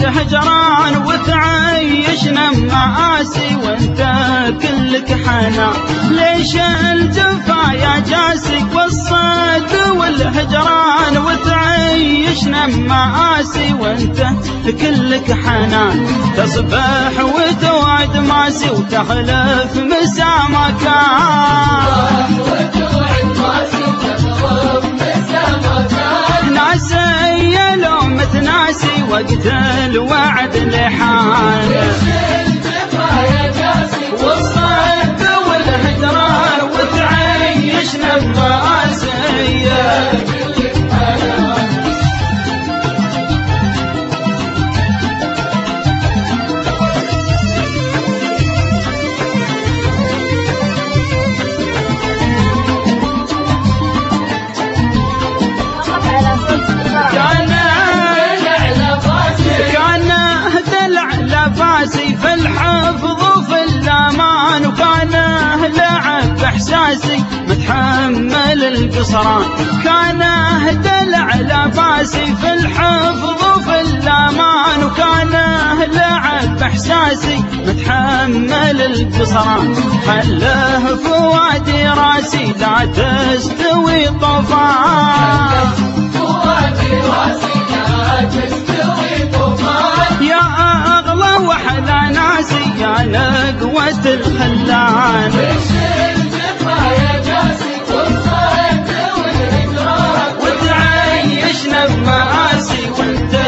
والهجران وتعيشنا مآسي وانت كلك حنان. ليش الجفا يا جاسي والصد والهجران وتعيشنا مآسي وانت كلك حنان. تصبح وتوعد ماسي وتخلف مسا مكان. ناسي لو متناسي وقت الوعد لحان. والصد والهجران وتعيشنا بمآسي. في الحفظ وفي الأمان وكان لعب بإحساسي متحمل القصران. كان دلع لباسي في الحفظ وفي الأمان وكان لعب بإحساسي متحمل القصران. خله فوادي راسي لا تستوي طوفان. فوادي راسي لا تستوي طوفان. يا أغلى وحلا ناسي يا نقوة الخلان. وش الجفا يا جاسي والصد والهجران وتعيشنا بمآسي وانت.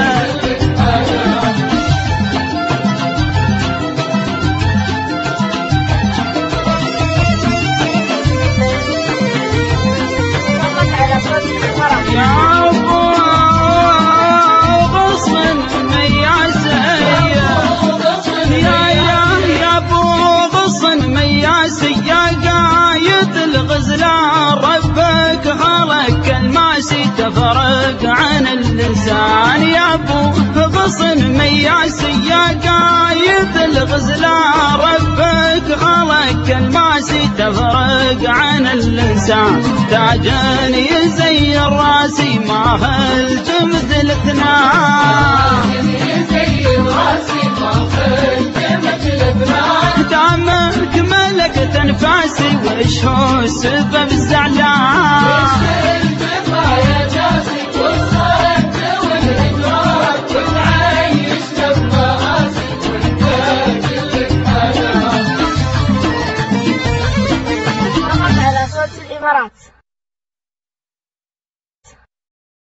تفرق عن الإنسان يا أبو غصن مياسي. يا قايد الغزلان ربك خلق الماسي تفرق عن الإنسان. تاجني زي الراسي ما هلت مثل اثنان. تامك ملكت أنفاسي وش هو سبب الزعلان. الإمارات.